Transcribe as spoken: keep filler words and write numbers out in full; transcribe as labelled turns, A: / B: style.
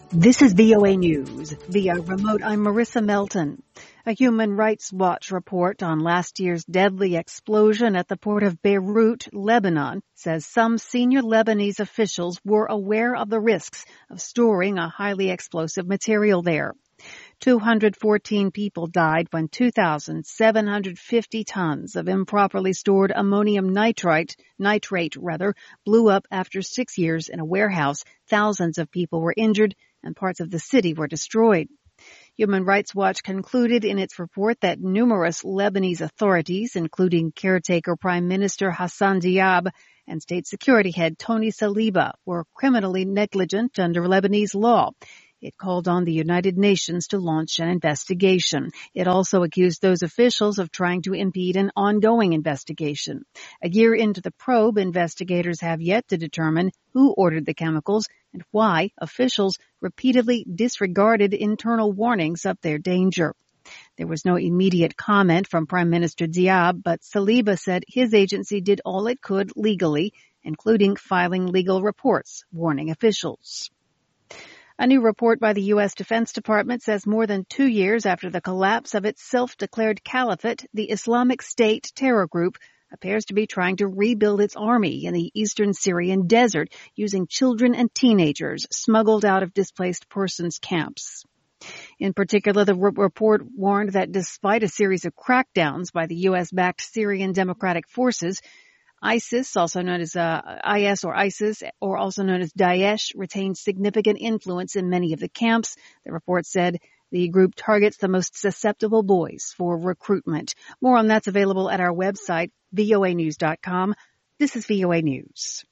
A: This is V O A News. Via remote, I'm Marissa Melton. A Human Rights Watch report on last year's deadly explosion at the port of Beirut, Lebanon, says some senior Lebanese officials were aware of the risks of storing a highly explosive material there. two hundred fourteen people died when two thousand seven hundred fifty tons of improperly stored ammonium nitrate, nitrate rather, blew up after six years in a warehouse. Thousands of people were injured and parts of the city were destroyed. Human Rights Watch concluded in its report that numerous Lebanese authorities, including caretaker Prime Minister Hassan Diab and State Security Head Tony Saliba, were criminally negligent under Lebanese law. It called on the United Nations to launch an investigation. It also accused those officials of trying to impede an ongoing investigation. A year into the probe, investigators have yet to determine who ordered the chemicals and why officials repeatedly disregarded internal warnings of their danger. There was no immediate comment from Prime Minister Diab, but Saliba said his agency did all it could legally, including filing legal reports warning officials. A new report by the U S Defense Department says more than two years after the collapse of its self-declared caliphate, the Islamic State terror group appears to be trying to rebuild its army in the eastern Syrian desert using children and teenagers smuggled out of displaced persons camps. In particular, the re- report warned that despite a series of crackdowns by the U S-backed Syrian Democratic Forces, ISIS, also known as uh, I S or ISIS, or also known as Daesh, retains significant influence in many of the camps. The report said the group targets the most susceptible boys for recruitment. More on that's available at our website, V O A news dot com. This is V O A News.